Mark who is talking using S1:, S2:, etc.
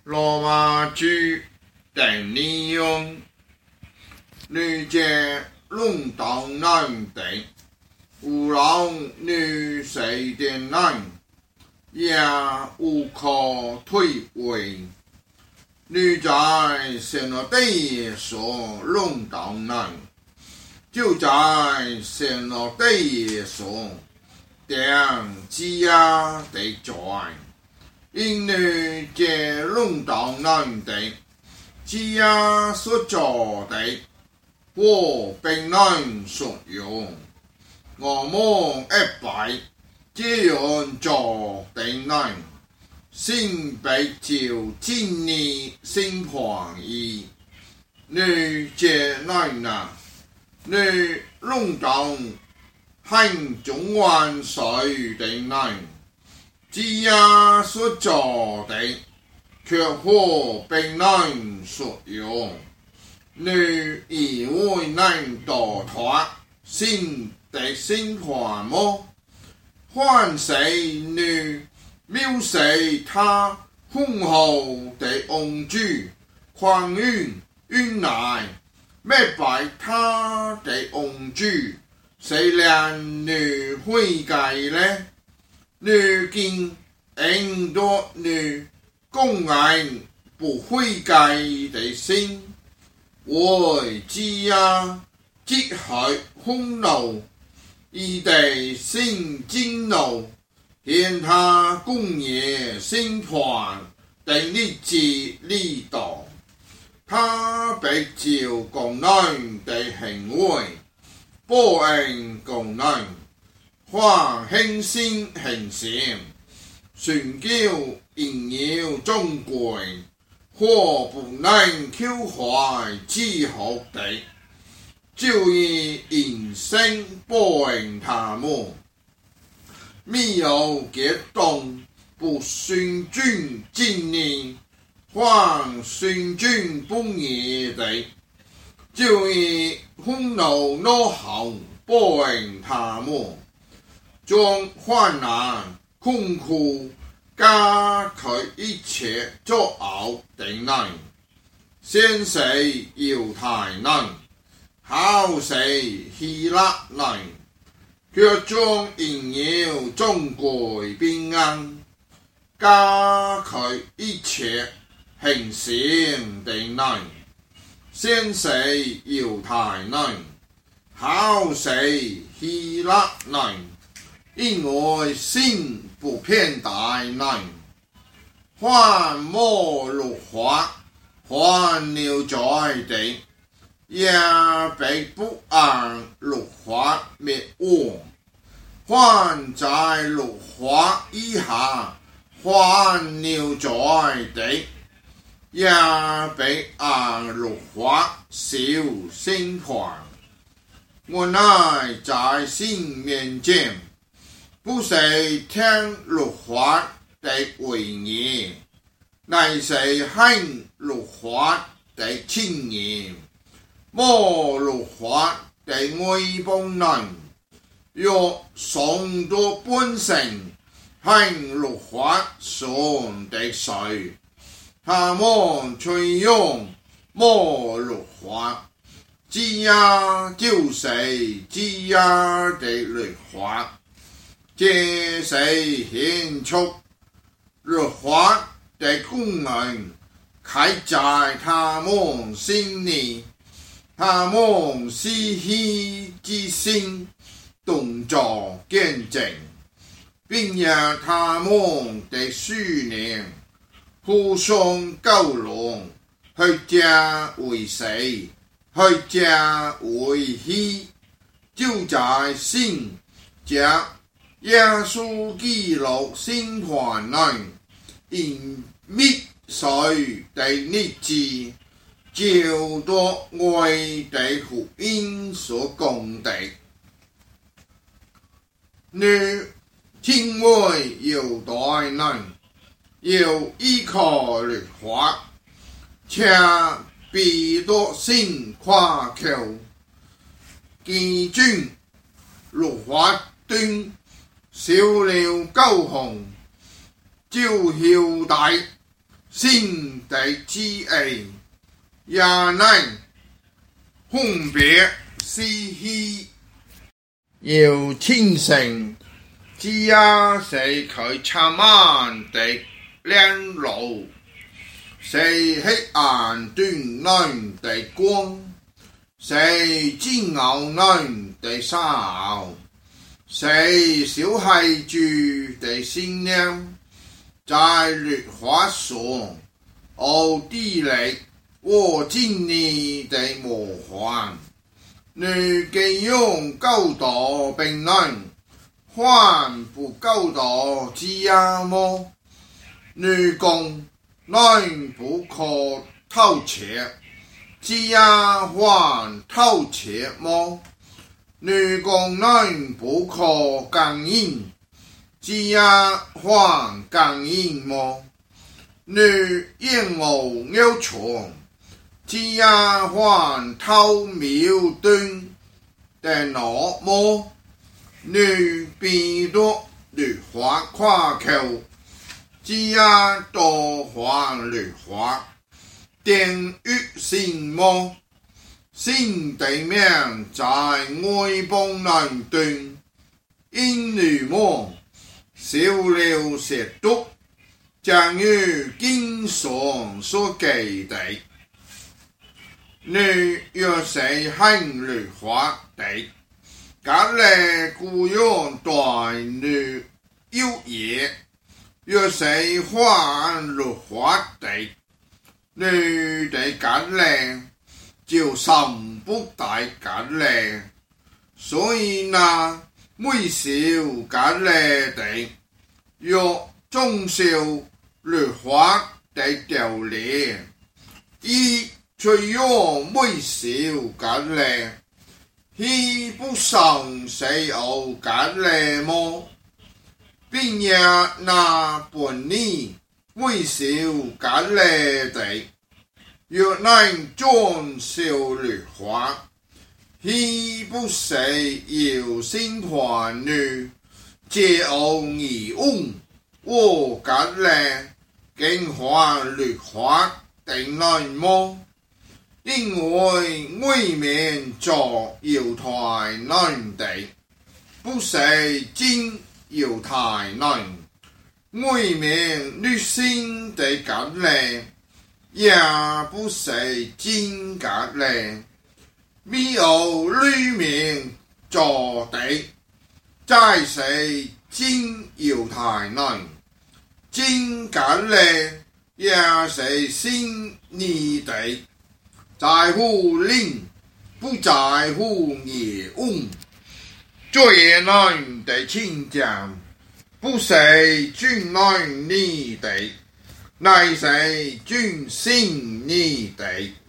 S1: 罗马剧等利用女界论当男等，无让女谁的男，也无可退位。女在神了地所论当男，就在神了地所定只呀地在。因女界论当男的，只呀所做的，我并难所用。我们一摆，这样做的难，先被照今年新欢意。女界难呐，女论当很中万岁的难。只呀所做的，却可并难所用。女以为难堕脱，心的心欢么？欢谁女藐视他丰厚的恩主，宽允允乃灭白他的恩主，谁让女悔改呢？女经很多女公然不悔改的心，为之呀即害愤怒，以地心惊怒，现他公业心团的日子力道，他被照共难的行为，报应共难。或轻心行善，傳教應要中貴，或不能求懷之學的，就以人生報應他們。沒有結動，不順轉今年，或順轉不義的，就以憤怒怒吼報應他們。將患難困苦加佢一切作惡的人，先死猶太人，後死希臘人，卻將榮耀尊貴平安加佢一切行善的人，先死猶太人，後死希臘人。因為心不偏大難，患莫辱華，患了在地，也被不安辱華滅亡，患在辱華以下，患了在地，也被安辱華小心患。我乃在心面前。不是聽律法的為義，乃是行律法的親言。無律法的外邦人，若son到本性，行律法上的水，他們隨用無律法，只呀就是只呀的律法。這是顯出律法的功能，開在他們心裏，他們死氣之心動作見證，並讓他們的思念互相交融，去加為死，去加為喜，就在心加。耶穌基督新患難，因滅水的日子，照到愛的福音所講的。你因為有大難，有依靠律法，且必多心誇口，基準律法斷。少了高雄，招曉大先地之爱，也乃分别是非，有清醒，只也是佢插满的亮路，是黑暗端内的光，是煎熬内的烧，是小孩子的信念，在律法上奥地利我今你的模范，你既用高度并论，还不高度之压么？你讲能不可透彻，之压还透彻么？你讲能不可感应，之压还感应么？你因我要求，只也还透苗端的那么，你变多律法夸口，只也多还律法，定于心么？心地面在外邦难断，因你么少了亵渎，正如經上所記的。你若是行律法的，隔離故用對你有益；若是犯律法的，你的隔離就甚不大隔離。所以那每小隔離的，若遵守律法的條例，以隨用每小隔離，豈不尚是有隔離麼？並也那本你每小隔離的，若能遵守律法，豈不是要審判你，借เอา義恩和隔離，竟犯律法定內麼？因為外面做猶太人的，不是真猶太人；外面律性的隔離，也不是真隔離。沒有裏面做的，才是真猶太人。真隔離也是信你的，在乎靈，不在乎義恩。做人的親近，不是尊人你的，乃是尊信你的。